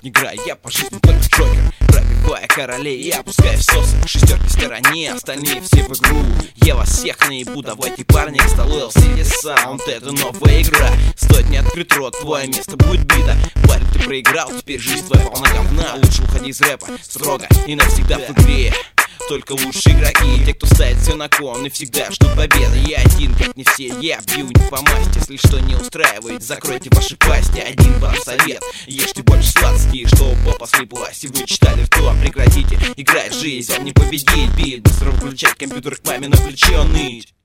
не играю, я по жизни только Джокер. Пробивая королей, я опускаюсь в сосы. Шестерки в стороне, остальные все в игру. Я вас всех наебу, давайте, парни, к столу LCD Sound. Это новая игра, стоит не открыть рот, твое место будет бита. Парень, ты проиграл, теперь жизнь твоя полна говна. Лучше уходи из рэпа, строго и навсегда в игре. Только лучшие игроки, те, кто ставит все на кон и всегда ждут победы. Я один, как не все, я бью не по масти. Если что не устраивает, закройте ваши пасти. Один вам совет, ешьте больше сладостей, что попа слиплась и вы читали ртом. Прекратите играть жизнь, вам не победить бит. Быстро выключать компьютер, к маме на плечо ныть.